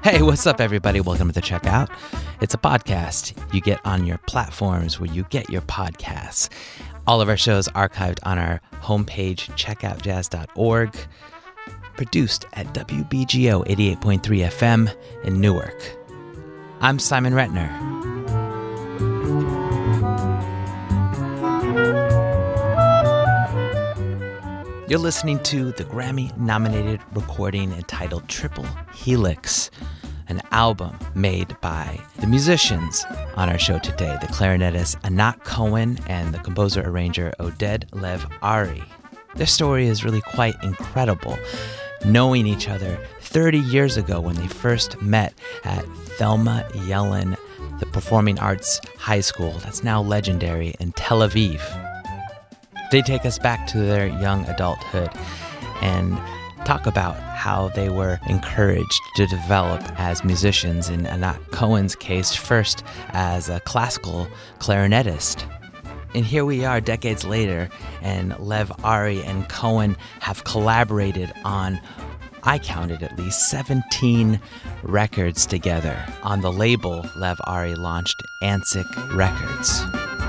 Hey, what's up, everybody? Welcome to The Checkout. It's a podcast you get on your platforms where you get your podcasts. All of our shows archived on our homepage, checkoutjazz.org. Produced at WBGO 88.3 FM in Newark. I'm Simon Retner. You're listening to the Grammy-nominated recording entitled Triple Helix, an album made by the musicians on our show today, the clarinetist Anat Cohen and the composer-arranger Oded Lev Ari. Their story is really quite incredible, knowing each other 30 years ago when they first met at Thelma Yellin, the performing arts high school that's now legendary in Tel Aviv. They take us back to their young adulthood and talk about how they were encouraged to develop as musicians, in Anat Cohen's case, first as a classical clarinetist. And here we are decades later, and Lev Ari and Cohen have collaborated on, I counted at least 17 records together on the label Lev Ari launched, Ansic Records.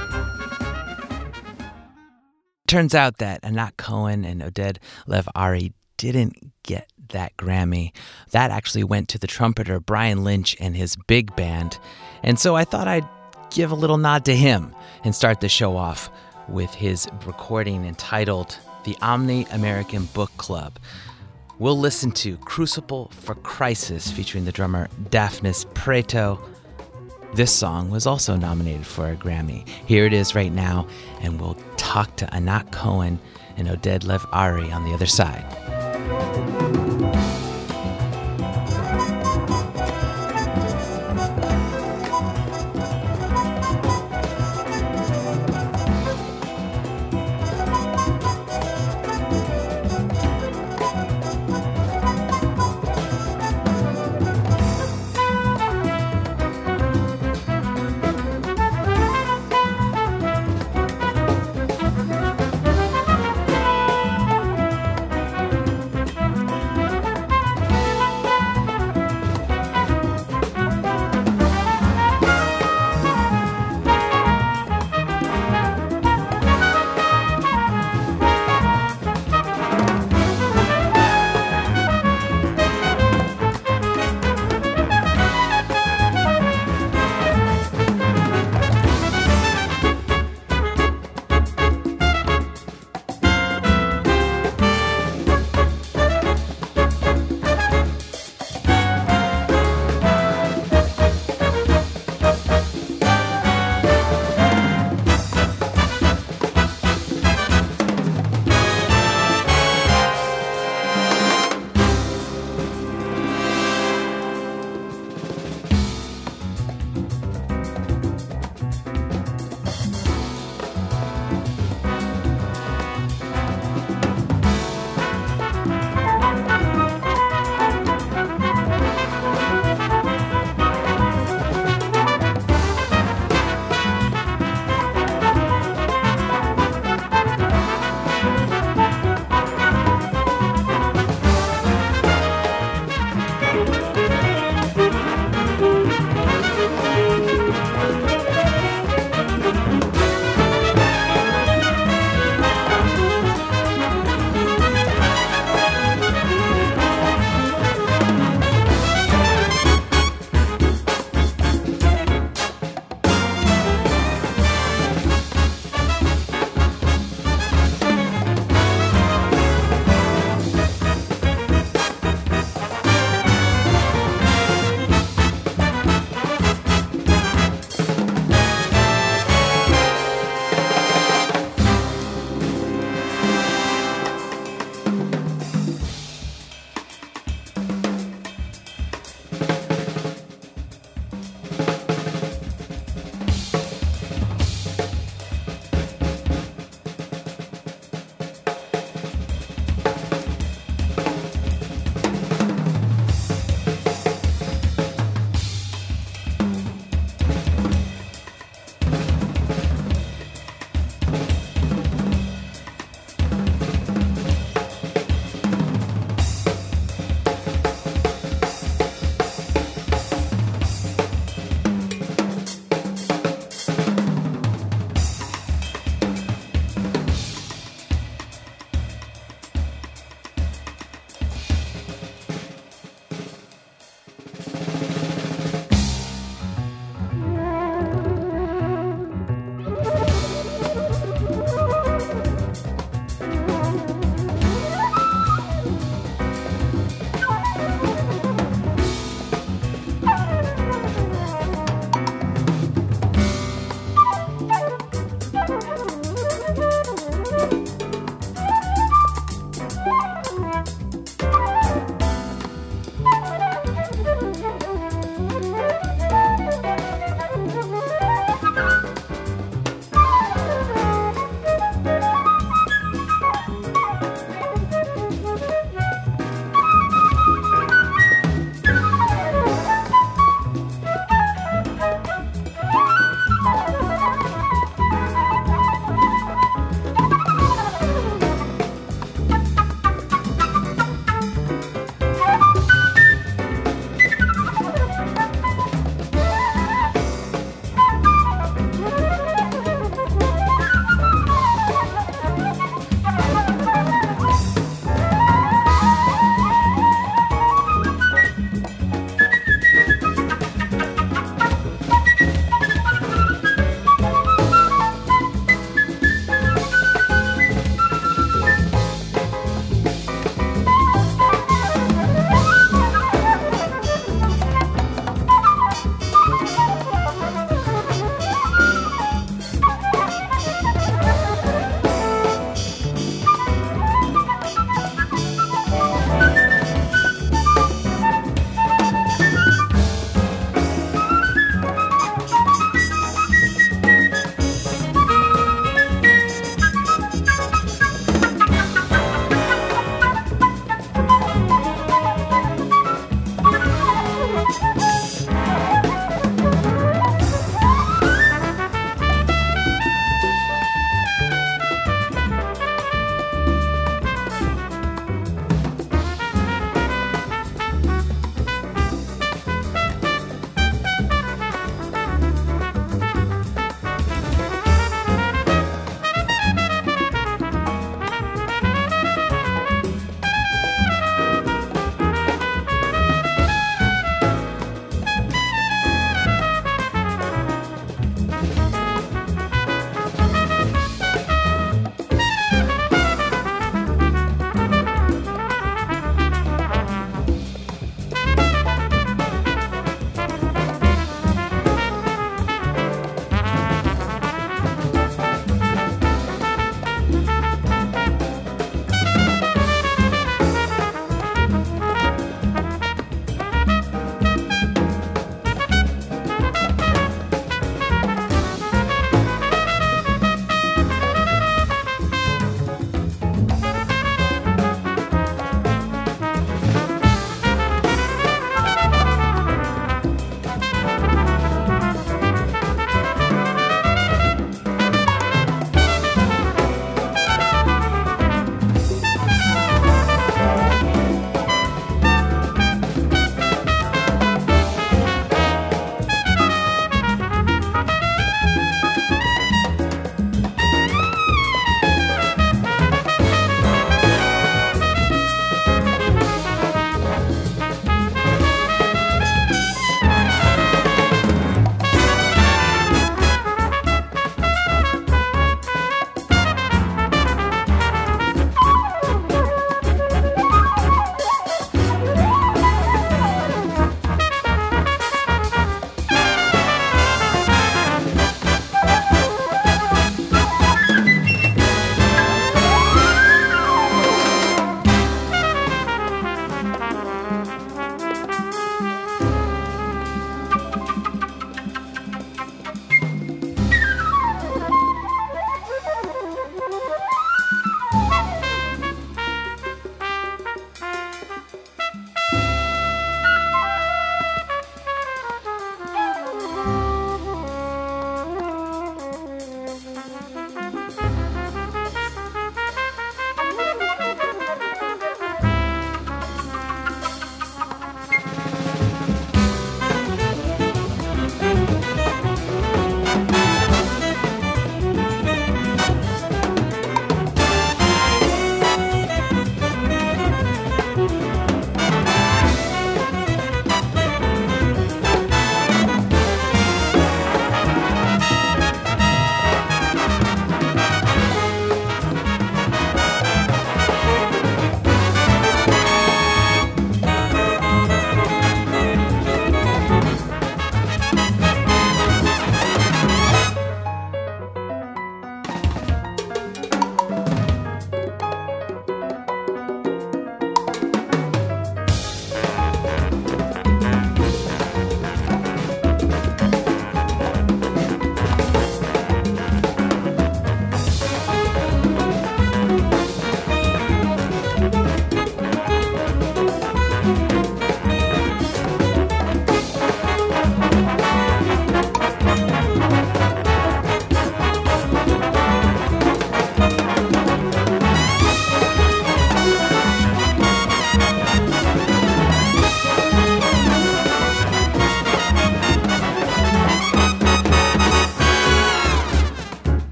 Turns out that Anat Cohen and Oded Lev Ari didn't get that Grammy. That actually went to the trumpeter Brian Lynch and his big band. And so I thought I'd give a little nod to him and start the show off with his recording entitled The Omni American Book Club. We'll listen to Crucible for Crisis featuring the drummer Daphnis Preto. This song was also nominated for a Grammy. Here it is right now, and we'll talk to Anat Cohen and Oded Lev Ari on the other side.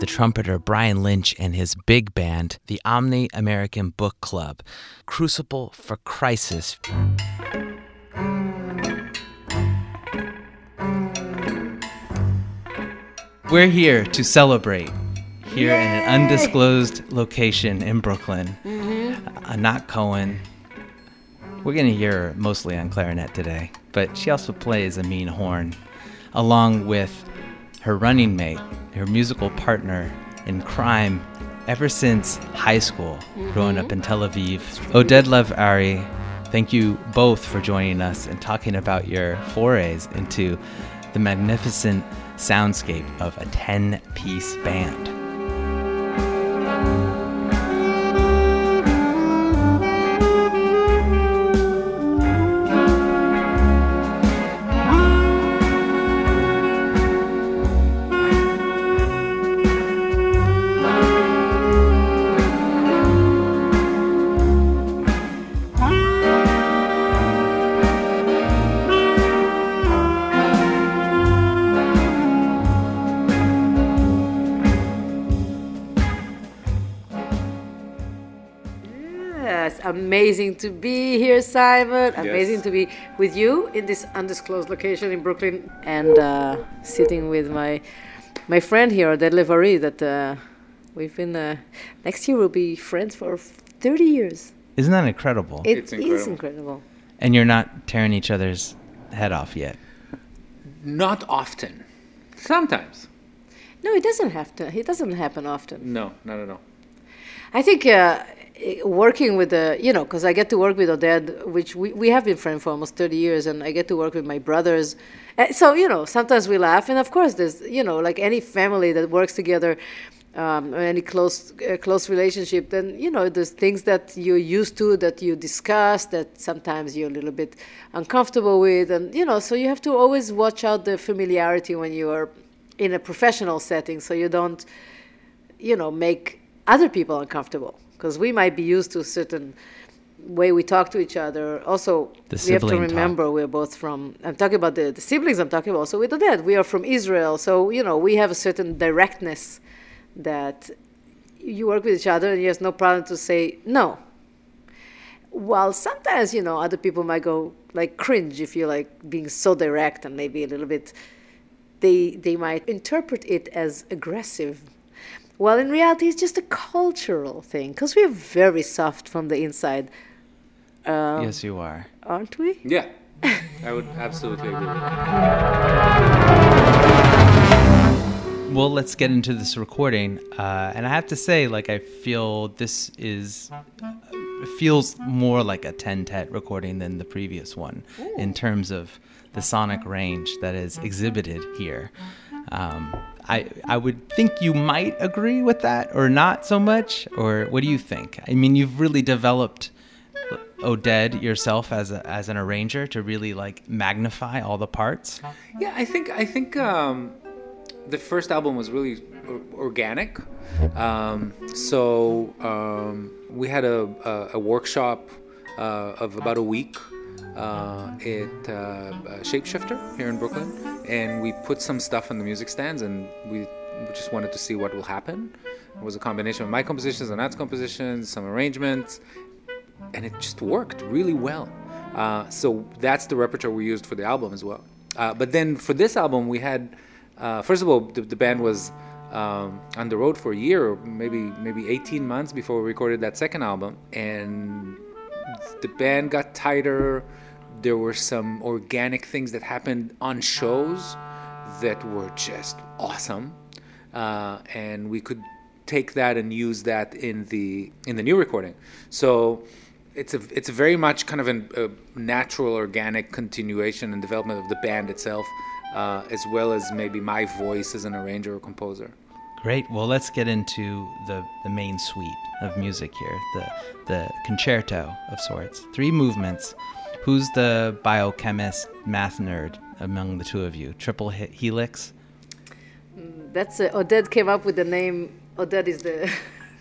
trumpeter Brian Lynch and his big band, the Omni American Book Club, Crucible for Crisis. We're here to celebrate here in an undisclosed location in Brooklyn. Anat Cohen. We're going to hear her mostly on clarinet today, but she also plays a mean horn, along with her running mate, her musical partner in crime ever since high school, growing up in Tel Aviv. Oded Lev-Ari, thank you both for joining us and talking about your forays into the magnificent soundscape of a 10-piece band. Amazing to be here, Simon. Amazing to be with you in this undisclosed location in Brooklyn, and sitting with my friend here, Oded Lev-Ari, that we've been. Next year we'll be friends for 30 years. Isn't that incredible? It's incredible. And you're not tearing each other's head off yet? Not often. Sometimes. No, it doesn't have to. It doesn't happen often. No, not at all. I think working with because I get to work with Oded, which we have been friends for almost 30 years, and I get to work with my brothers. So, sometimes we laugh, and of course there's, like any family that works together, or any close relationship, then, there's things that you're used to, that you discuss, that sometimes you're a little bit uncomfortable with, and, so you have to always watch out the familiarity when you are in a professional setting, so you don't, make other people uncomfortable. Because we might be used to a certain way we talk to each other. Also, we have to remember we're both from, I'm talking about the siblings, I'm talking about also with Oded. We are from Israel, so, we have a certain directness that you work with each other and you have no problem to say no. While sometimes, other people might go, cringe if you're, being so direct, and maybe a little bit, they might interpret it as aggressive. Well, in reality, it's just a cultural thing, because we're very soft from the inside. Yes, you are. Aren't we? Yeah, I would absolutely agree with that. Well, let's get into this recording. And I have to say, I feel this feels more like a 10-tet recording than the previous one. Ooh. In terms of the sonic range that is exhibited here. I would think you might agree with that, or not so much, or what do you think? I mean, you've really developed Oded yourself as an arranger to really magnify all the parts. Yeah, I think the first album was really organic. We had a workshop of about a week at Shapeshifter here in Brooklyn, and we put some stuff on the music stands, and we just wanted to see what will happen. It was a combination of my compositions and Nat's compositions, some arrangements, and it just worked really well. So that's the repertoire we used for the album as well. But then for this album, we had, first of all, the band was on the road for a year, or maybe 18 months before we recorded that second album, and the band got tighter. There were some organic things that happened on shows that were just awesome, and we could take that and use that in the new recording. So it's a very much kind of a natural, organic continuation and development of the band itself, as well as maybe my voice as an arranger or composer. Great. Well, let's get into the main suite of music here, the concerto of sorts. 3 movements. Who's the biochemist, math nerd among the two of you? Triple helix? That's Oded came up with the name. Oded is the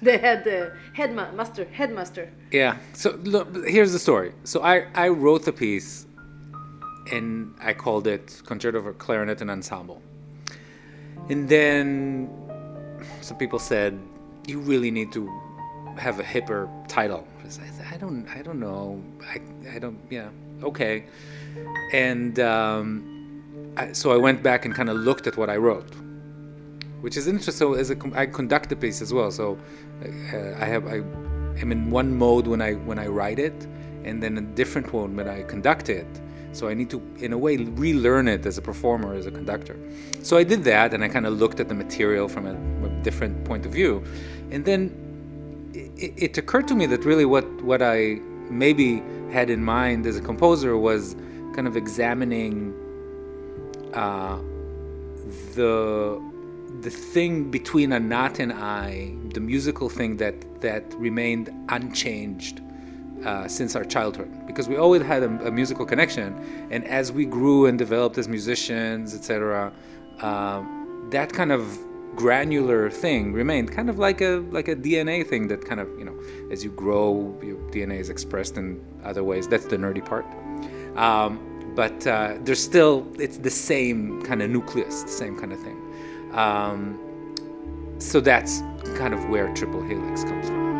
headmaster. Yeah. So look, here's the story. So I wrote the piece, and I called it Concerto for Clarinet and Ensemble. And then some people said, you really need to have a hipper title. I don't know. I don't, yeah, okay. And so I went back and kind of looked at what I wrote, which is interesting. So I conduct the piece as well. So I'm in one mode when I write it, and then a different mode when I conduct it. So I need to, in a way, relearn it as a performer, as a conductor. So I did that, and I kind of looked at the material from a different point of view. And then it occurred to me that really what I maybe had in mind as a composer was kind of examining the thing between Anat and I, the musical thing that remained unchanged since our childhood, because we always had a musical connection, and as we grew and developed as musicians, etc., that kind of granular thing remained, kind of like a DNA thing that kind of, as you grow, your DNA is expressed in other ways. That's the nerdy part. But there's still, it's the same kind of nucleus, the same kind of thing. So that's kind of where Triple Helix comes from.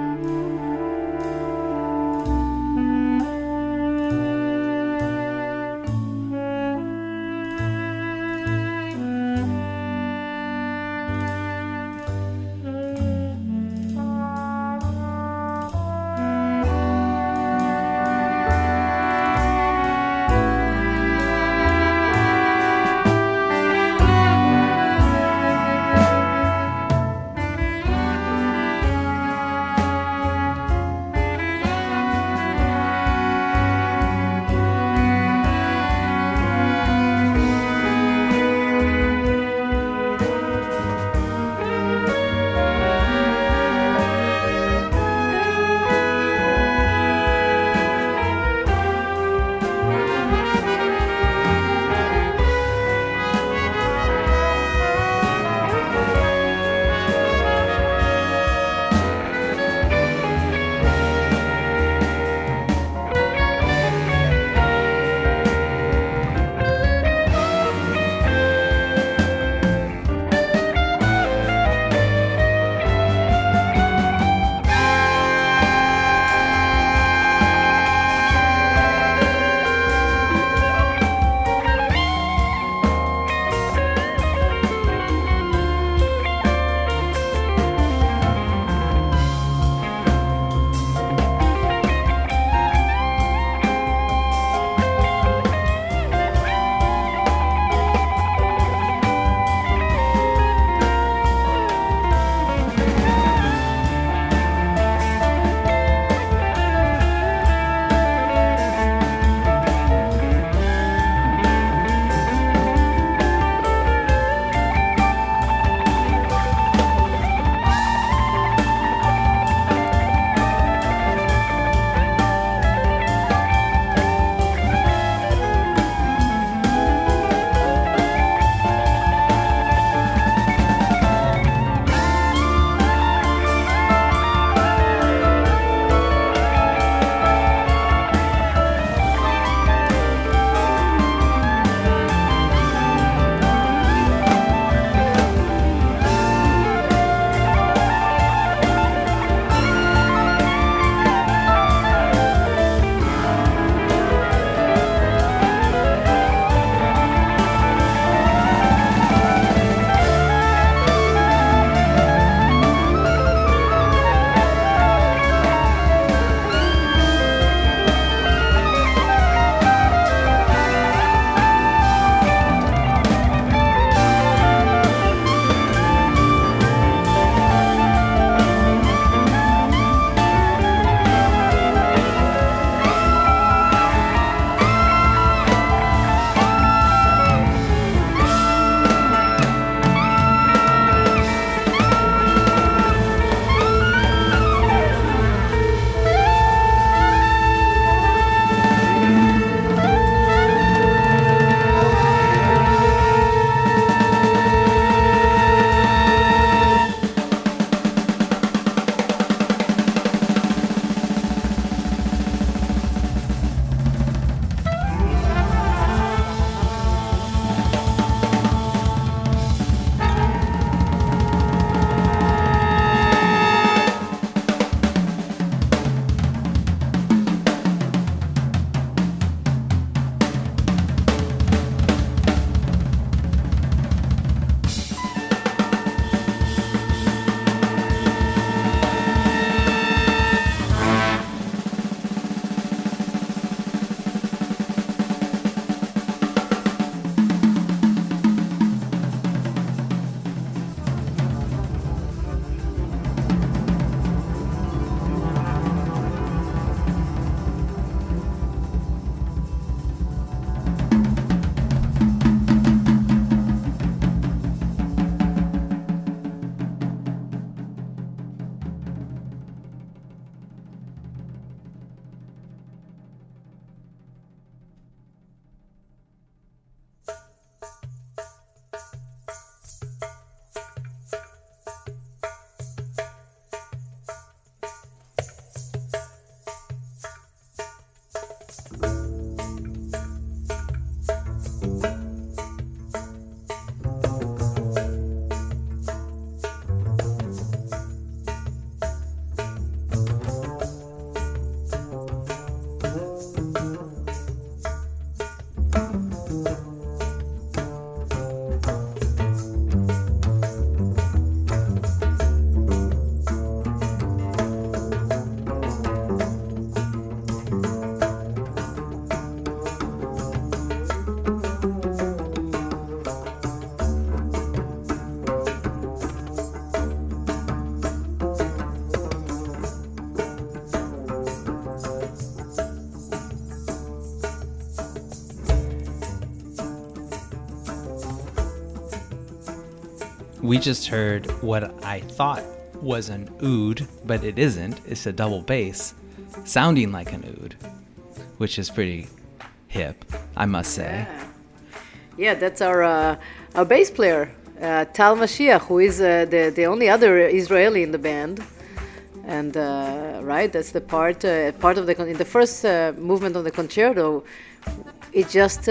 We just heard what I thought was an oud, but it isn't. It's a double bass sounding like an oud, which is pretty hip, I must say. Yeah, that's our bass player, Tal Mashiach, who is the only other Israeli in the band. And right, that's the part of in the first movement of the concerto. It just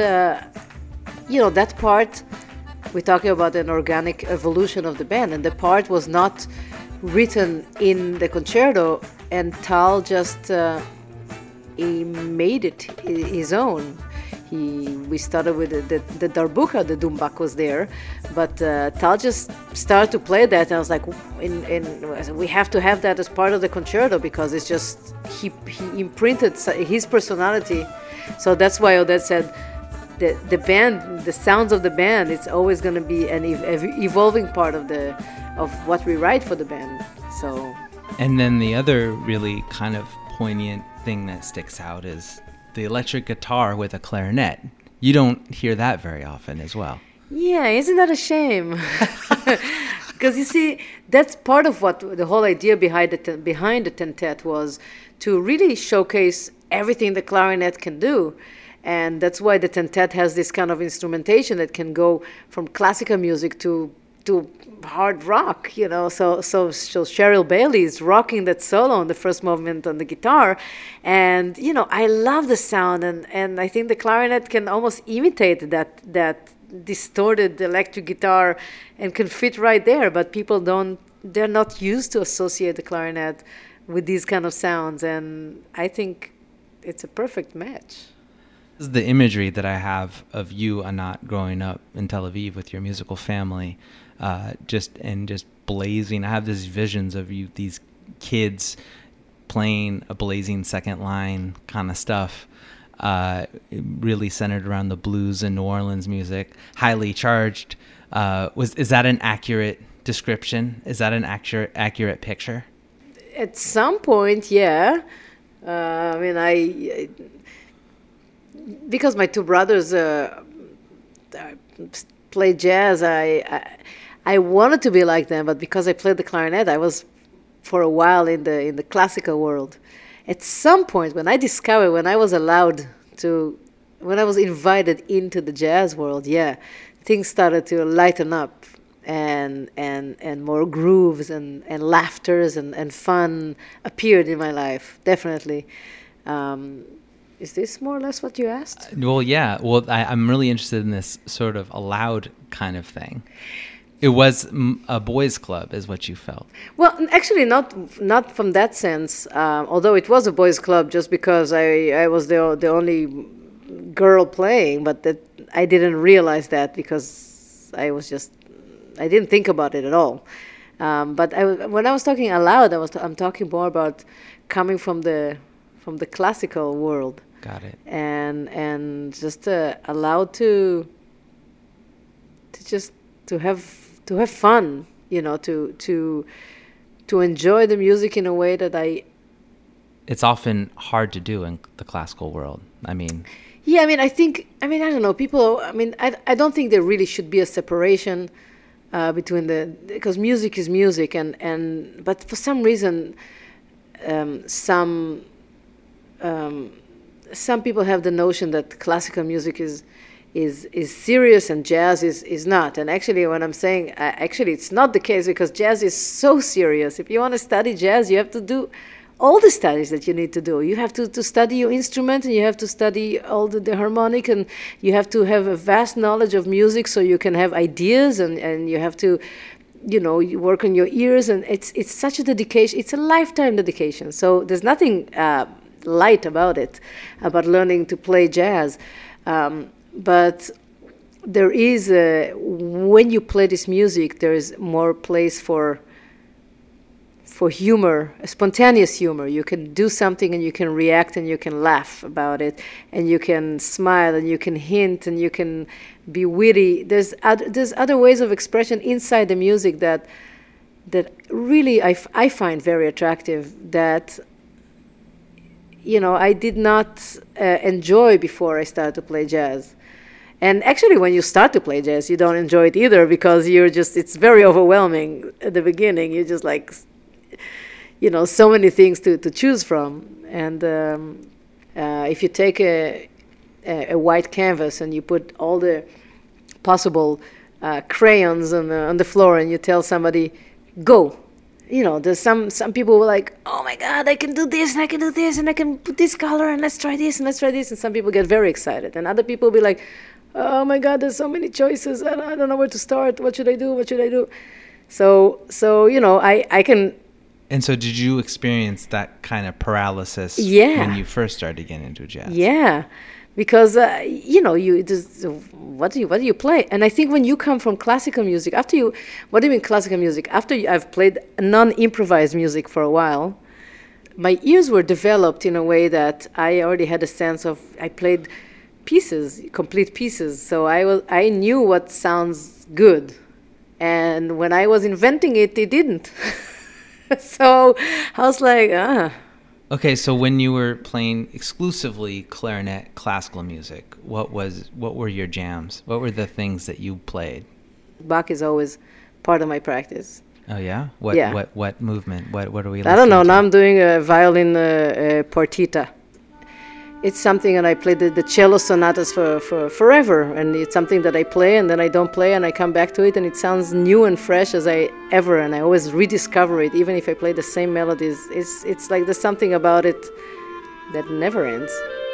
that part. We're talking about an organic evolution of the band, and the part was not written in the concerto, and Tal just he made it his own. We started with the darbuka, the dumbak was there, but Tal just started to play that, and I was like, we have to have that as part of the concerto because it's just he imprinted his personality. So that's why Oded said the band, the sounds of the band, it's always going to be an evolving part of what we write for the band. So. And then the other really kind of poignant thing that sticks out is the electric guitar with a clarinet. You don't hear that very often as well. Yeah, isn't that a shame? Because you see, that's part of what the whole idea behind the tentet was, to really showcase everything the clarinet can do. And that's why the tentet has this kind of instrumentation that can go from classical music to hard rock, So Cheryl Bailey is rocking that solo in the first movement on the guitar, and I love the sound, and I think the clarinet can almost imitate that distorted electric guitar and can fit right there. But people they're not used to associate the clarinet with these kind of sounds, and I think it's a perfect match. This is the imagery that I have of you, Anat, growing up in Tel Aviv with your musical family, just blazing. I have these visions of you, these kids playing a blazing second line kind of stuff, really centered around the blues and New Orleans music, highly charged. Is that an accurate description? Is that an accurate picture? At some point, yeah. Because my two brothers play jazz, I wanted to be like them, but because I played the clarinet, I was for a while in the classical world. At some point, when I was invited into the jazz world, things started to lighten up, and more grooves and laughters and fun appeared in my life, definitely. Is this more or less what you asked? Well, yeah. Well, I'm really interested in this sort of a loud kind of thing. It was a boys' club, is what you felt. Well, actually, not from that sense. Although it was a boys' club, just because I was the only girl playing, but that I didn't realize that because I didn't think about it at all. But when I was talking aloud, I'm talking more about coming from the classical world. Got it. And just allowed to have fun, to enjoy the music in a way that It's often hard to do in the classical world. I don't know. People. I don't think there really should be a separation between because music is music, but for some reason, some people have the notion that classical music is serious and jazz is not. And actually, when I'm saying it's not the case, because jazz is so serious. If you want to study jazz, you have to do all the studies that you need to do. You have to study your instrument, and you have to study all the harmonic, and you have to have a vast knowledge of music so you can have ideas, and you have to you work on your ears, and it's such a dedication. It's a lifetime dedication. So there's nothing light about it, about learning to play jazz. But there is, when you play this music, there is more place for humor, spontaneous humor. You can do something and you can react and you can laugh about it, and you can smile and you can hint and you can be witty. There's other ways of expression inside the music that really I find very attractive, that I did not enjoy before I started to play jazz. And actually, when you start to play jazz, you don't enjoy it either because it's very overwhelming at the beginning. You're just like, so many things to choose from. And if you take a white canvas and you put all the possible crayons on the floor and you tell somebody, go. There's some people who are like, oh my God, I can do this and I can do this and I can put this color and let's try this and let's try this. And some people get very excited. And other people will be like, oh my God, there's so many choices. I don't know where to start. What should I do? What should I do? So I can. And so did you experience that kind of paralysis when you first started getting into jazz? Yeah. Because what do you play? And I think when you come from classical music, what do you mean classical music? After I've played non-improvised music for a while, my ears were developed in a way that I already had a sense of. I played pieces, complete pieces, so I knew what sounds good, and when I was inventing it, it didn't. So I was like, Okay, so when you were playing exclusively clarinet classical music, what were your jams? What were the things that you played? Bach is always part of my practice. Oh yeah? What movement? What are we listening I don't know. to? Now I'm doing a violin partita. It's something, and I played the cello sonatas for forever, and it's something that I play and then I don't play and I come back to it and it sounds new and fresh as and I always rediscover it, even if I play the same melodies. It's like there's something about it that never ends.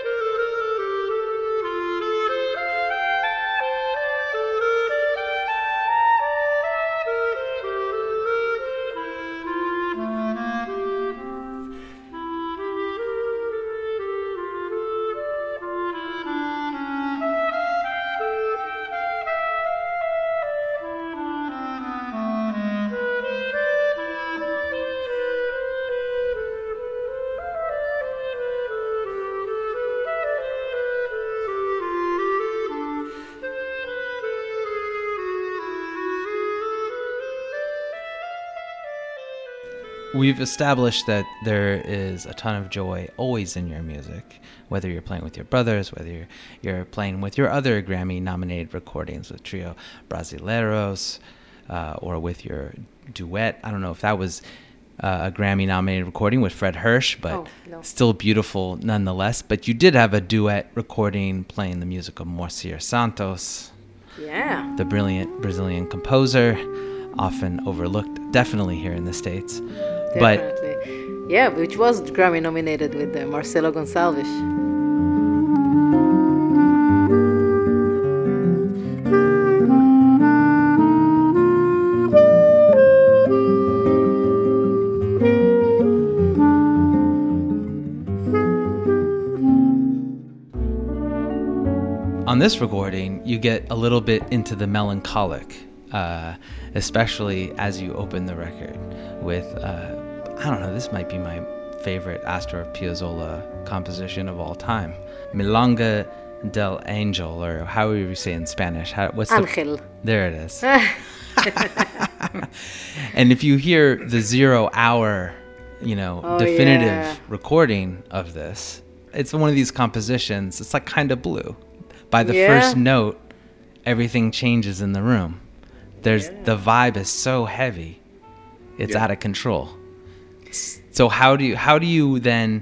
We've established that there is a ton of joy always in your music, whether you're playing with your brothers, whether you're playing with your other Grammy-nominated recordings with Trio Brasileiros, or with your duet. I don't know if that was a Grammy-nominated recording with Fred Hirsch, but still beautiful nonetheless. But you did have a duet recording playing the music of Moacir Santos, the brilliant Brazilian composer, often overlooked, definitely here in the States. Definitely. Which was Grammy nominated with Marcelo Gonçalves. On this recording, you get a little bit into the melancholic, especially as you open the record with, I don't know, this might be my favorite Astor Piazzolla composition of all time, Milonga del Angel, or however you say in Spanish. Ángel. There it is. And if you hear the 0 hour, definitive recording of this, it's one of these compositions, it's like kind of blue. By the first note, everything changes in the room. The vibe is so heavy, it's out of control. So how do you then,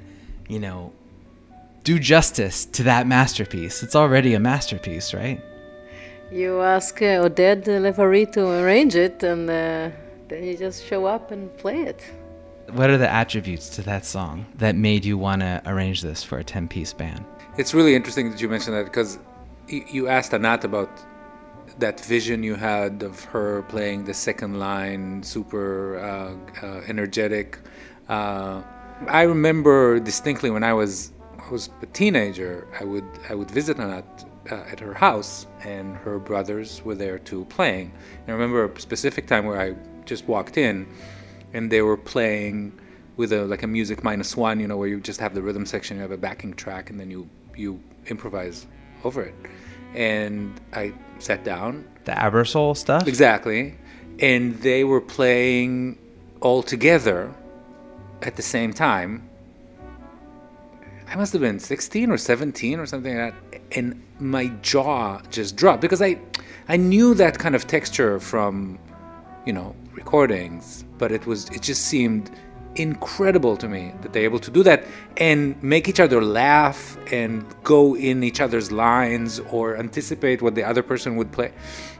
do justice to that masterpiece? It's already a masterpiece, right? You ask Oded Levarie to arrange it, and then you just show up and play it. What are the attributes to that song that made you want to arrange this for a 10-piece band? It's really interesting that you mentioned that, because you asked Anat about that vision you had of her playing the second line, super energetic. I remember distinctly when I was a teenager, I would visit Anat at her house, and her brothers were there too playing. And I remember a specific time where I just walked in, and they were playing with a music -1, where you just have the rhythm section, you have a backing track, and then you improvise over it. And I sat down. The Abersoul stuff? Exactly. And they were playing all together at the same time. I must have been 16 or 17 or something like that, and my jaw just dropped because I knew that kind of texture from, recordings, but it just seemed incredible to me that they're able to do that and make each other laugh and go in each other's lines or anticipate what the other person would play.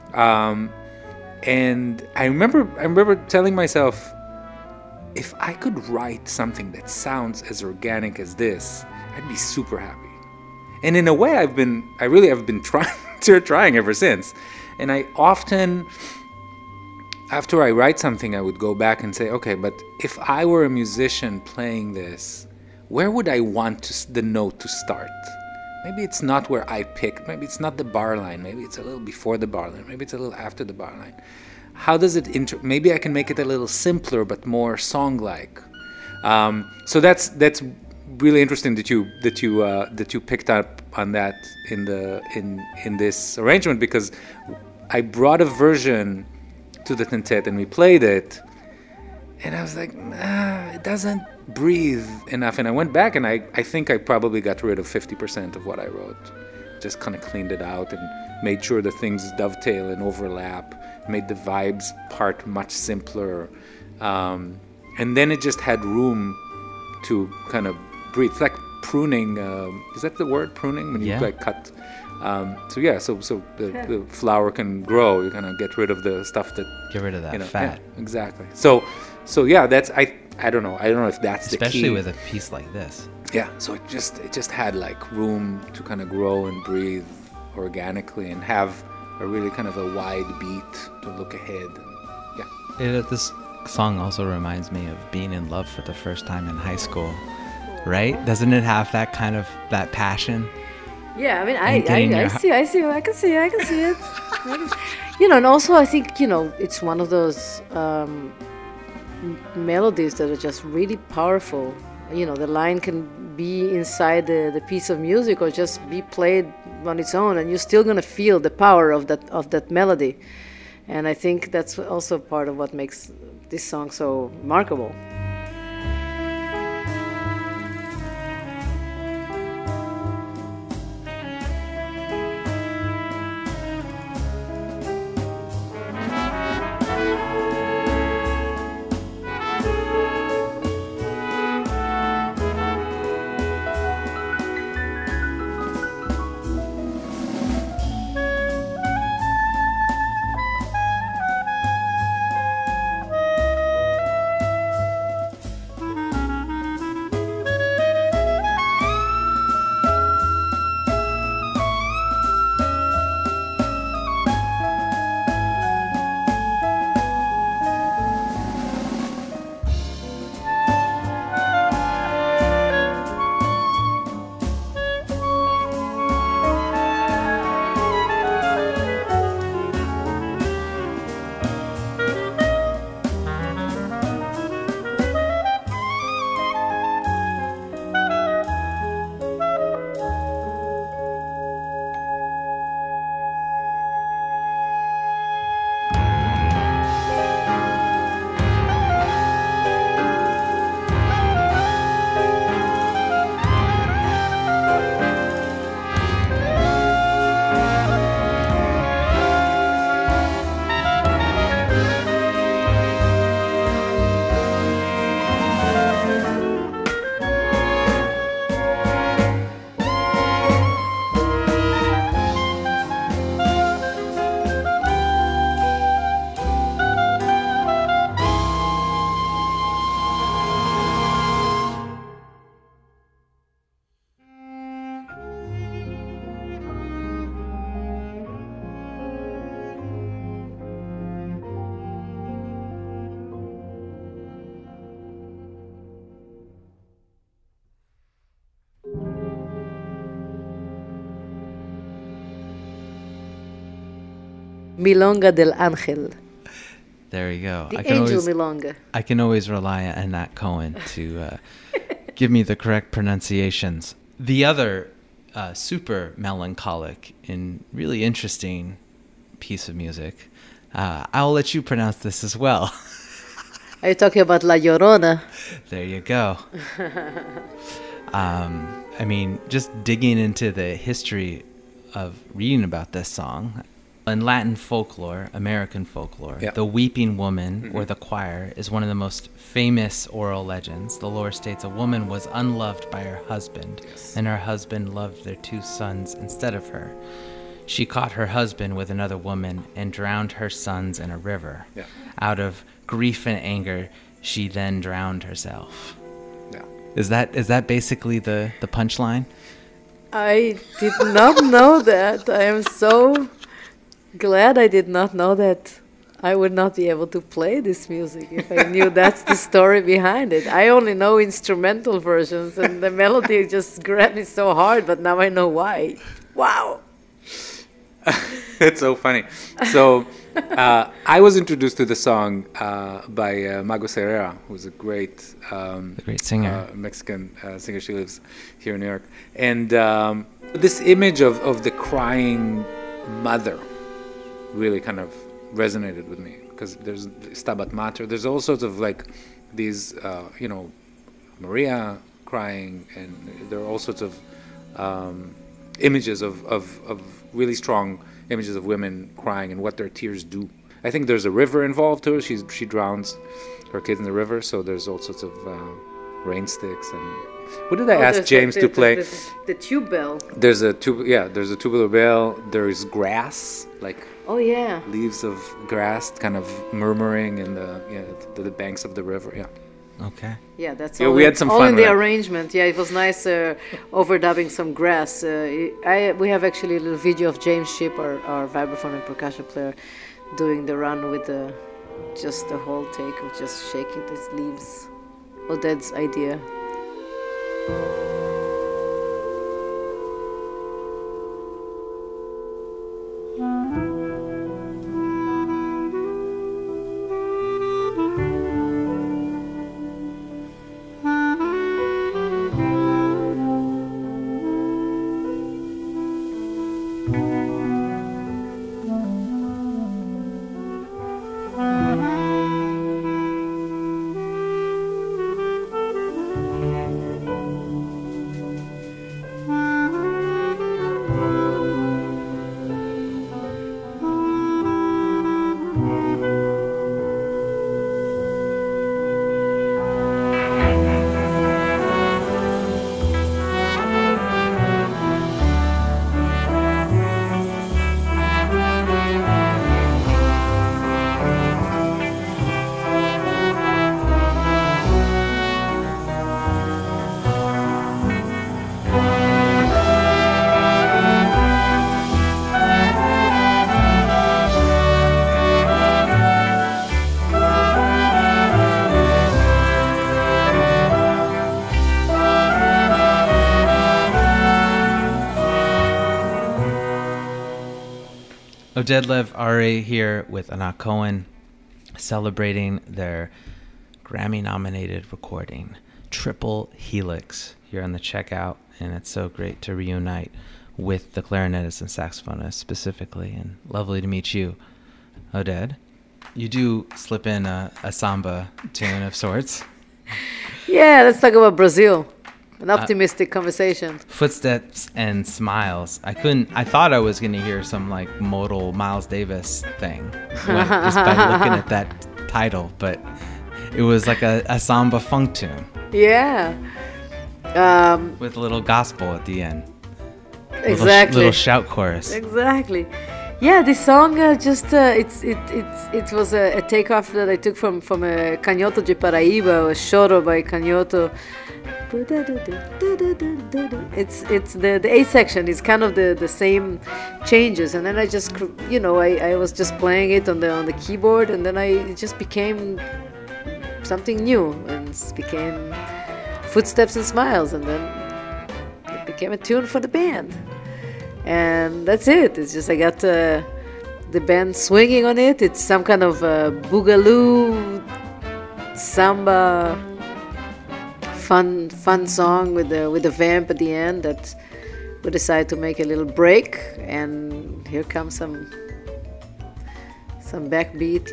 And I remember telling myself, if I could write something that sounds as organic as this, I'd be super happy. And in a way, I really have been trying ever since. And I often, after I write something, I would go back and say, okay, but if I were a musician playing this, where would I want the note to start? Maybe it's not where I picked. Maybe it's not the bar line. Maybe it's a little before the bar line. Maybe it's a little after the bar line. How does it maybe I can make it a little simpler but more song-like. So that's really interesting that you picked up on that in this arrangement, because I brought a version to the quintet and we played it, and I was like, it doesn't breathe enough. And I went back and I think I probably got rid of 50% of what I wrote. Just kind of cleaned it out and made sure that things dovetail and overlap, made the vibes part much simpler. And then it just had room to kind of breathe. It's like pruning. Is that the word, pruning? When you like cut. So the flower can grow. You kind of get rid of the stuff that... Get rid of that fat. Yeah, exactly. So yeah, that's... I don't know. I don't know if that's the key. Especially with a piece like this. Yeah, so it just had like room to kind of grow and breathe organically and have a really kind of a wide beat to look ahead. Yeah. This song also reminds me of being in love for the first time in high school, right? Doesn't it have that kind of that passion? Yeah, I mean, I see, I can see it. And also I think, it's one of those melodies that are just really powerful. The line can be inside the piece of music or just be played on its own, and you're still going to feel the power of that melody. And I think that's also part of what makes this song so remarkable. Milonga del Ángel. There you go. The Angel Milonga. I can always rely on Nat Cohen to give me the correct pronunciations. The other super melancholic and really interesting piece of music, I'll let you pronounce this as well. Are you talking about La Llorona? There you go. I mean, just digging into the history of reading about this song, in Latin folklore, American folklore, the weeping woman or the choir is one of the most famous oral legends. The lore states a woman was unloved by her husband, and her husband loved their 2 sons instead of her. She caught her husband with another woman and drowned her sons in a river. Yeah. Out of grief and anger, she then drowned herself. Yeah. Is that basically the punchline? I did not know that. I am so glad I did not know that. I would not be able to play this music if I knew that's the story behind it. I only know instrumental versions, and the melody just grabbed me so hard, but now I know why. Wow. It's so funny. So I was introduced to the song by Mago Serrera, who's a great singer, Mexican singer. She lives here in New York. And this image of the crying mother really kind of resonated with me, because there's Stabat Mater. There's all sorts of like these, Maria crying, and there are all sorts of images of really strong images of women crying and what their tears do. I think there's a river involved too. She drowns her kids in the river, so there's all sorts of rain sticks. And what did I ask James to play? The tube bell. There's a tubular bell. There's grass, like leaves of grass, kind of murmuring in the banks of the river. Yeah. Okay. Yeah, that's all. We had some fun in with the that. arrangement. Yeah, it was nice overdubbing some grass. We have actually a little video of James Shipp, our vibraphone and percussion player, doing the run with just the whole take of just shaking these leaves. Oded's idea. Oded Lev Ari here with Anat Cohen, celebrating their Grammy-nominated recording, Triple Helix, here on the checkout, and it's so great to reunite with the clarinetist and saxophonist specifically, and lovely to meet you, Oded. You do slip in a samba tune of sorts. Yeah, let's talk about Brazil. An optimistic conversation. Footsteps and Smiles. I thought I was going to hear some like modal Miles Davis thing just by looking at that title, but it was like a samba funk tune. Yeah. With a little gospel at the end. Exactly. Little shout chorus. Exactly. Yeah, this song it was a takeoff that I took from a Canhoto de Paraíba, a choro by Canhoto. It's the A section is kind of the same changes, and then I just I was just playing it on the keyboard, and then it just became something new, and it became Footsteps and Smiles, and then it became a tune for the band, and that's it. It's just I got the band swinging on it. It's some kind of boogaloo samba fun song with the vamp at the end that we decided to make a little break, and here comes some backbeat.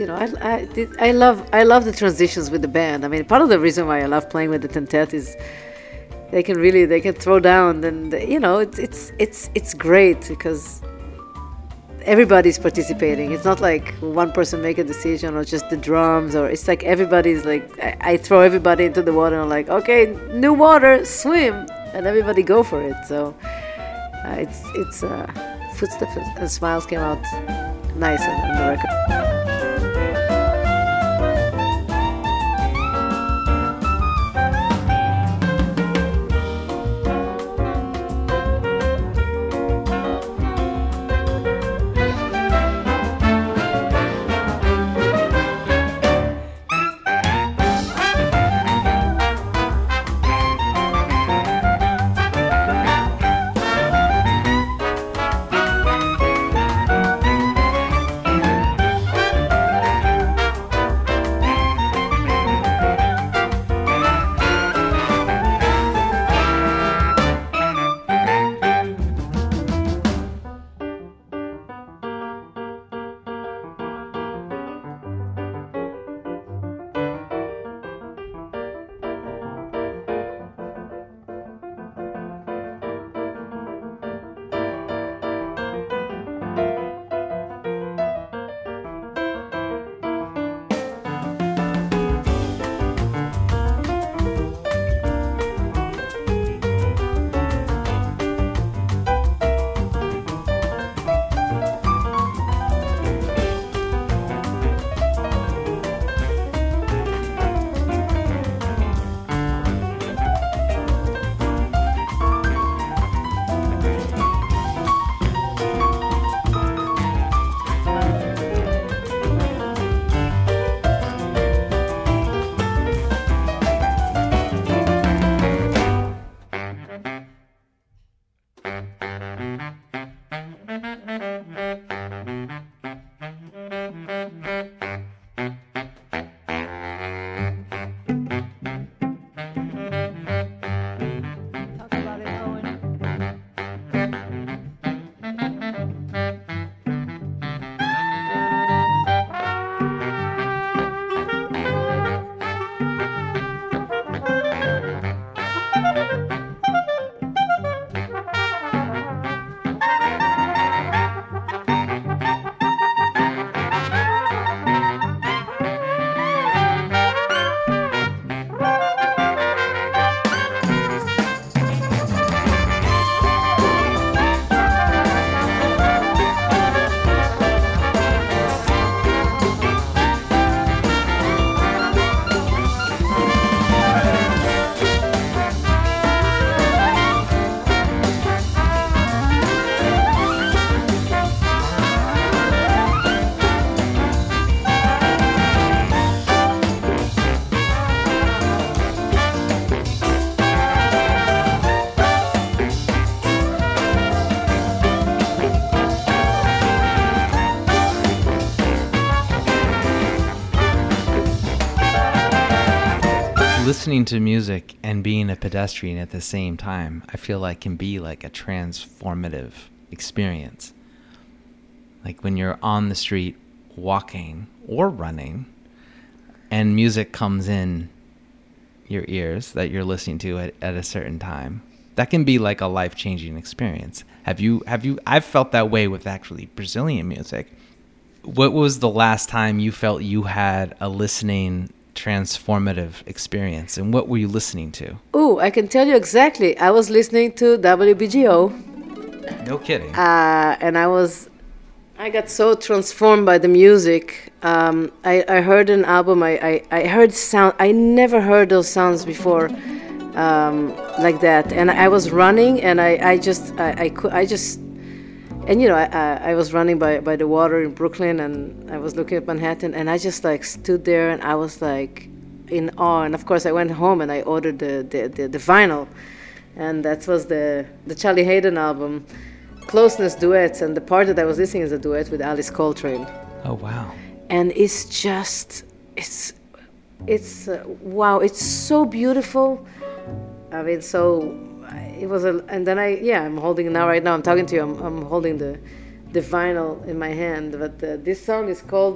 I love the transitions with the band. I mean, part of the reason why I love playing with the Tentet is they can throw down. And it's great because everybody's participating. It's not like one person make a decision or just the drums, or it's like everybody's like, I throw everybody into the water and I'm like, okay, new water, swim, and everybody go for it. So it's Footsteps and Smiles came out nice on the record. Listening to music and being a pedestrian at the same time, I feel like can be like a transformative experience. Like when you're on the street walking or running and music comes in your ears that you're listening to at a certain time, that can be like a life-changing experience. I've felt that way with actually Brazilian music. What was the last time you felt you had a listening transformative experience, and what were you listening to? Oh, I can tell you exactly. I was listening to WBGO. No kidding. And I got so transformed by the music. I heard an album. I heard sound. I never heard those sounds before, like that. And I was running, and I was running by the water in Brooklyn, and I was looking at Manhattan, and I just like stood there, and I was like in awe. And of course, I went home and I ordered the vinyl, and that was the Charlie Haden album, Closeness Duets, and the part that I was listening is a duet with Alice Coltrane. Oh wow! And it's wow! It's so beautiful. I mean, so. It was and then I'm holding it now. Right now, I'm talking to you. I'm holding the vinyl in my hand. But this song is called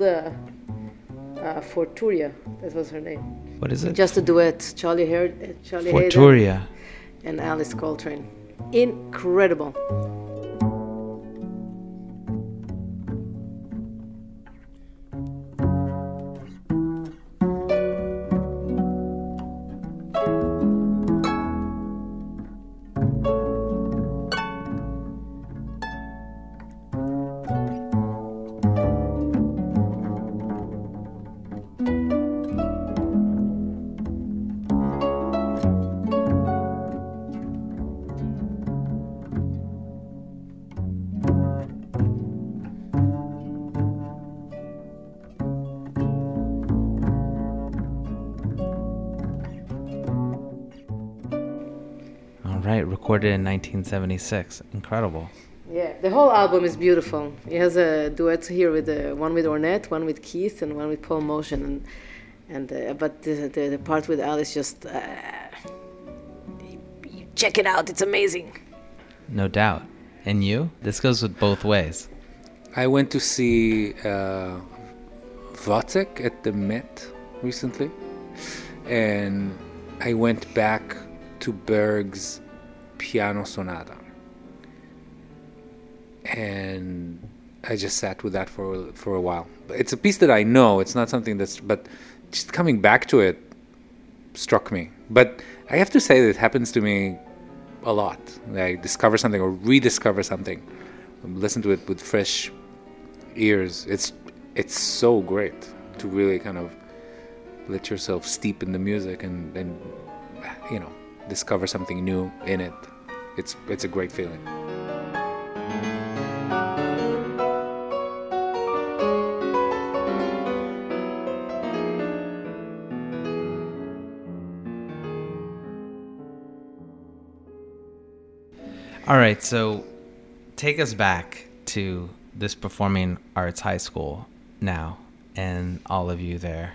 Forturia. That was her name. What is it? Just a duet. Charlie Forturia. Haden. and Alice Coltrane. Incredible. Right, recorded in 1976. Incredible. Yeah, the whole album is beautiful. It has a duet here with one with Ornette, one with Keith, and one with Paul Motion, but the part with Alice just check it out. It's amazing. No doubt. And you? This goes with both ways. I went to see Wozzeck at the Met recently, and I went back to Berg's Piano Sonata, and I just sat with that for a while. It's a piece that I know. It's not something but just coming back to it struck me. But I have to say that it happens to me a lot. I discover something or rediscover something, listen to it with fresh ears. It's so great to really kind of let yourself steep in the music and discover something new in it. It's a great feeling. All right, so take us back to this performing arts high school now and all of you there.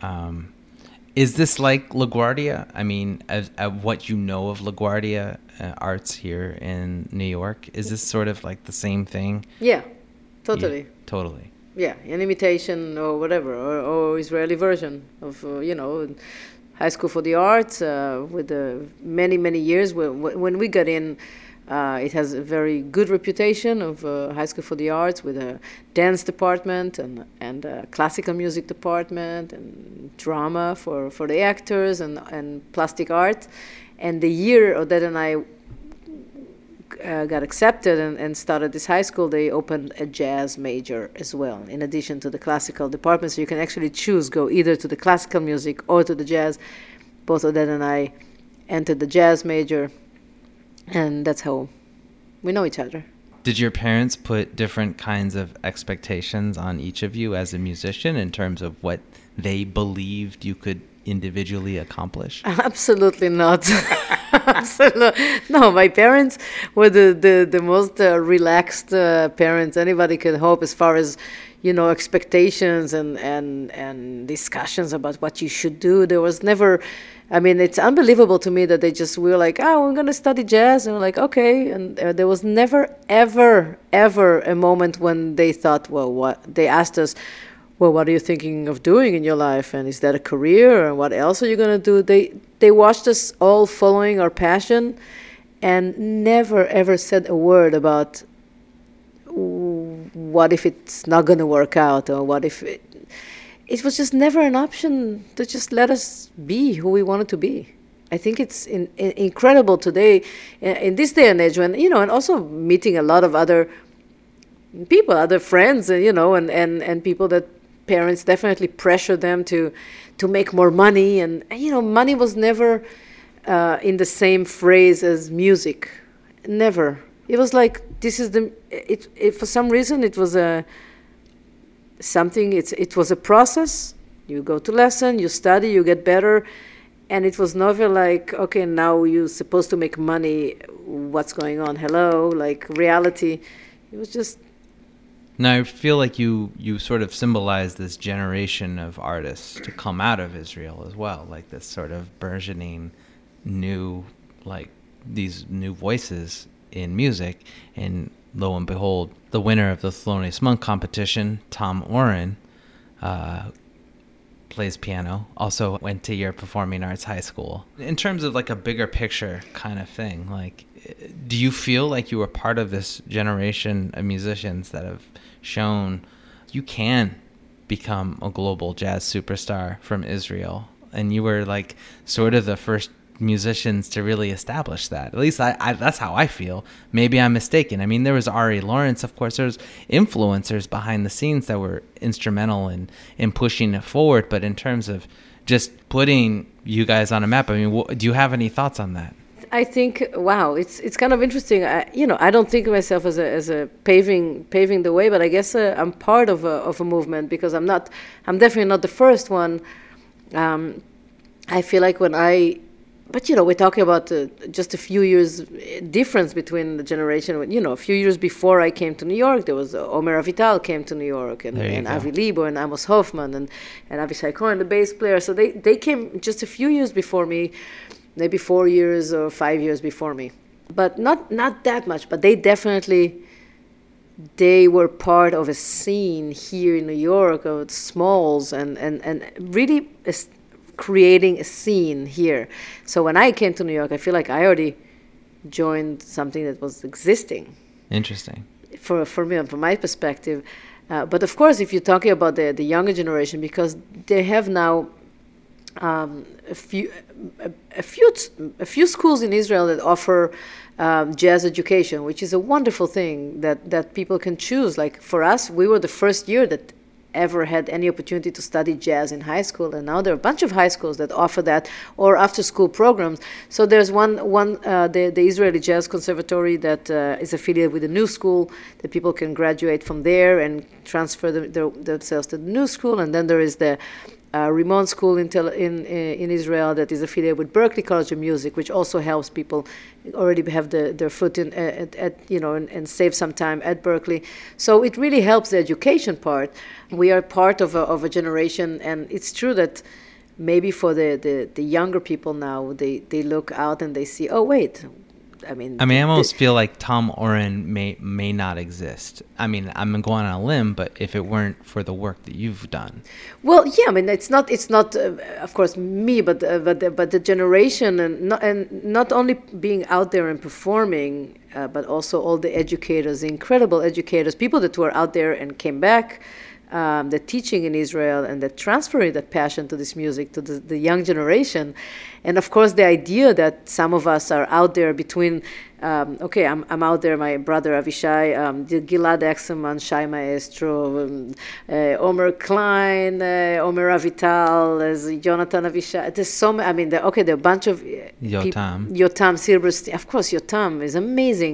Is this like LaGuardia? I mean, what you know of LaGuardia Arts here in New York, is this sort of like the same thing? Yeah, totally. Yeah, totally. Yeah, an imitation or whatever, or Israeli version of, High School for the Arts with many, many years. When we got in, it has a very good reputation of High School for the Arts with a dance department and a classical music department and drama for the actors and plastic art. And the year Oded and I got accepted and started this high school, they opened a jazz major as well, in addition to the classical department. So you can actually choose, go either to the classical music or to the jazz. Both Oded and I entered the jazz major, and that's how we know each other. Did your parents put different kinds of expectations on each of you as a musician in terms of what they believed you could individually accomplish? Absolutely not. Absolutely. No, my parents were the most relaxed parents anybody could hope, as far as, expectations and discussions about what you should do. There was never, it's unbelievable to me that we were like, we're going to study jazz. And we're like, okay. And there was never, ever, ever a moment when they thought, they asked us, well, what are you thinking of doing in your life? And is that a career? And what else are you going to do? They watched us all following our passion and never, ever said a word about what if it's not going to work out, or what if it was just never an option to just let us be who we wanted to be. I think it's incredible today, in this day and age, when, and also meeting a lot of other people, other friends, and people that parents definitely pressure them to make more money, and money was never in the same phrase as music. Never. It was like, this is it for some reason it was it was a process. You go to lesson, you study, you get better, and it was never like, okay, now you're supposed to make money, what's going on, hello, like reality. It was just. Now, I feel like you sort of symbolize this generation of artists to come out of Israel as well, like this sort of burgeoning new, like these new voices in music. And lo and behold, the winner of the Thelonious Monk competition, Tom Oren, plays piano, also went to your performing arts high school. In terms of like a bigger picture kind of thing, like, do you feel like you were part of this generation of musicians that have shown you can become a global jazz superstar from Israel? And you were like sort of the first musicians to really establish that. At least I that's how I feel. Maybe I'm mistaken. I mean, there was Ari Lawrence, of course. There's influencers behind the scenes that were instrumental in pushing it forward. But in terms of just putting you guys on a map, I mean, do you have any thoughts on that? I think, wow, it's kind of interesting. I don't think of myself as a paving the way, but I guess I'm part of a movement, because I'm definitely not the first one. I feel like but we're talking about just a few years difference between the generation. A few years before I came to New York, there was Omer Avital came to New York, and Avi Libo and Amos Hoffman and Avishai Cohen, the bass player. So they came just a few years before me, maybe 4 years or 5 years before me, but not that much. But they were part of a scene here in New York of Smalls and really creating a scene here. So when I came to New York, I feel like I already joined something that was existing. Interesting. For me, from my perspective. But of course, if you're talking about the younger generation, because they have now a few schools in Israel that offer jazz education, which is a wonderful thing that people can choose. Like for us, we were the first year that ever had any opportunity to study jazz in high school, and now there are a bunch of high schools that offer that, or after school programs. So there's the Israeli Jazz Conservatory that is affiliated with the New School, that people can graduate from there and transfer themselves to the New School. And then there is the Rimon School in Israel that is affiliated with Berklee College of Music, which also helps people already have their foot in and save some time at Berklee. So it really helps the education part. We are part of a generation, and it's true that maybe for the younger people now, they look out and they see, oh wait, I almost feel like Tom Oren may not exist. I mean, I'm going on a limb, but if it weren't for the work that you've done. Well, yeah, I mean, it's not of course me, but the generation, and not only being out there and performing, but also all the educators, the incredible educators, people that were out there and came back, the teaching in Israel, and the transferring that passion to this music to the young generation. And of course, the idea that some of us are out there between, I'm out there, my brother Avishai, Gilad Exelman, Shai Maestro, Omer Klein, Omer Avital, Jonathan Avishai. There's so many, there are a bunch of Yotam Silberstein. Of course, Yotam is amazing.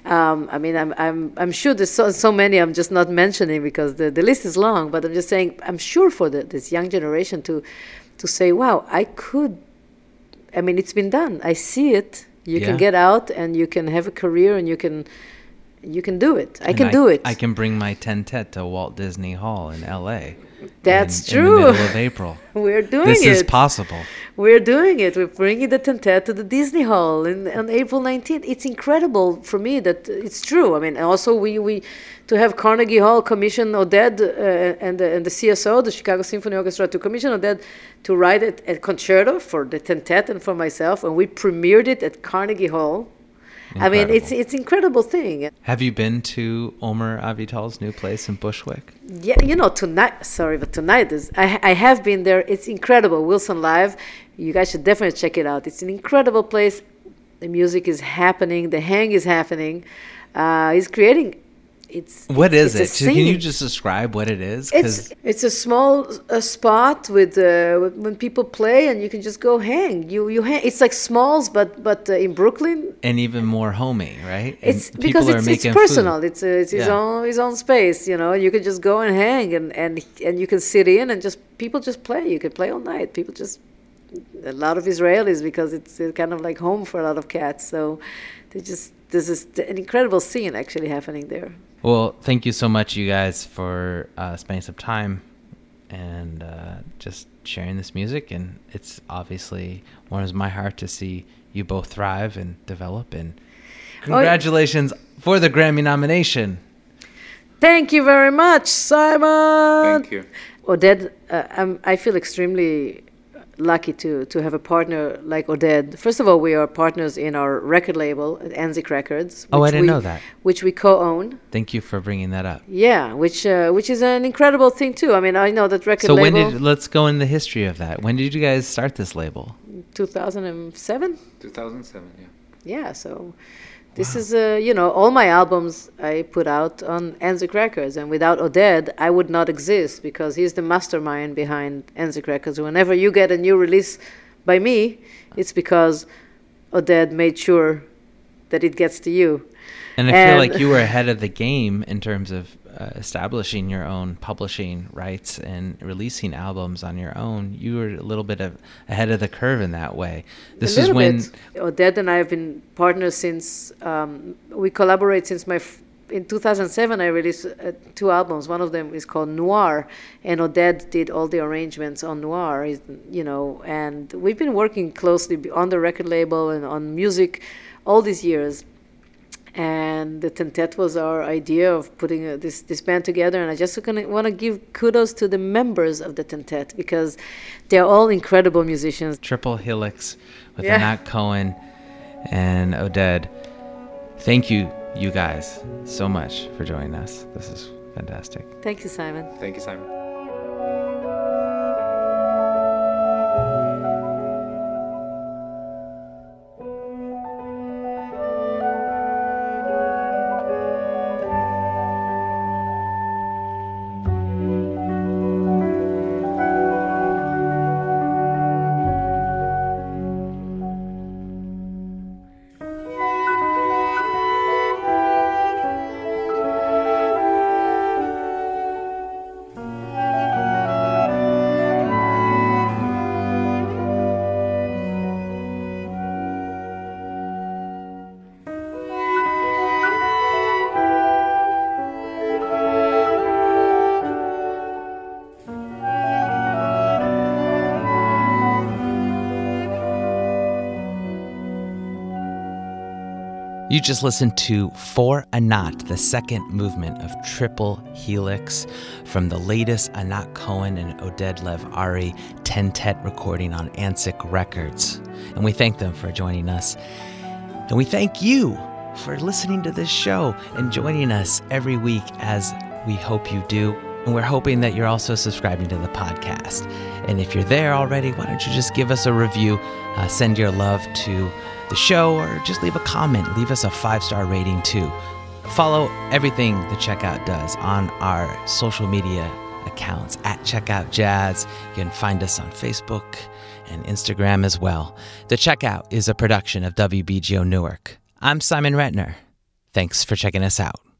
I'm sure there's so many I'm just not mentioning because the list is long, but I'm just saying, I'm sure for this young generation to say, wow, it's been done. I see it. You can get out and you can have a career and you can do it. I can do it. I can bring my tentet to Walt Disney Hall in L.A. That's true. In the middle of April. We're doing it. This is possible. We're doing it. We're bringing the tentet to the Disney Hall on April 19th. It's incredible for me that it's true. Also we to have Carnegie Hall commission Oded and the CSO, the Chicago Symphony Orchestra, to commission Oded to write a concerto for the tentet and for myself, and we premiered it at Carnegie Hall. Incredible. It's an incredible thing. Have you been to Omer Avital's new place in Bushwick? Yeah, tonight I have been there. It's incredible. Wilson Live. You guys should definitely check it out. It's an incredible place. The music is happening. The hang is happening. He's creating. What is it? Can you just describe what it is? It's a small spot with when people play, and you can just go hang. You hang. It's like Smalls, but in Brooklyn. And even more homey, right? It's because it's personal. Food. It's his own space. You can just go and hang, and you can sit in and people just play. You can play all night. A lot of Israelis, because it's kind of like home for a lot of cats. So this is an incredible scene actually happening there. Well, thank you so much, you guys, for spending some time and just sharing this music. And it's obviously warms my heart to see you both thrive and develop. And congratulations for the Grammy nomination. Thank you very much, Simon. Thank you. Oded, I feel extremely lucky to have a partner like Oded. First of all, we are partners in our record label at Anzik Records. Oh, I didn't know that. Which we co-own. Thank you for bringing that up. Yeah, which is an incredible thing too. I mean, I know that record label. So let's go in the history of that. When did you guys start this label? 2007. 2007, yeah. Yeah, so this is, all my albums I put out on Anzik Records. And without Oded, I would not exist because he's the mastermind behind Anzik Records. Whenever you get a new release by me, it's because Oded made sure that it gets to you. And I feel like you were ahead of the game in terms of establishing your own publishing rights and releasing albums on your own. You were a little bit ahead of the curve in that way. This is when Oded and I have been partners since we collaborate since in 2007. I released 2 albums. One of them is called Noir, and Oded did all the arrangements on Noir. And we've been working closely on the record label and on music all these years. And the Tentet was our idea of putting this band together. And I just want to give kudos to the members of the Tentet because they're all incredible musicians. Triple Helix with Anat Cohen and Oded. Thank you guys, so much for joining us. This is fantastic. Thank you, Simon. Thank you, Simon. You just listened to For Anat, the second movement of Triple Helix from the latest Anat Cohen and Oded Lev Ari Tentet recording on Anzik Records. And we thank them for joining us. And we thank you for listening to this show and joining us every week as we hope you do. And we're hoping that you're also subscribing to the podcast. And if you're there already, why don't you just give us a review, send your love to the show, or just leave a comment. Leave us a 5-star rating too. Follow everything the Checkout does on our social media accounts at Checkout Jazz. You can find us on Facebook and Instagram as well. The Checkout is a production of WBGO Newark. I'm Simon Retner. Thanks for checking us out.